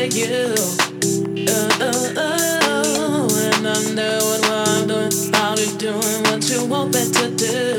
you. And I'm doing what I'm doing. I'll be doing what you want me to do.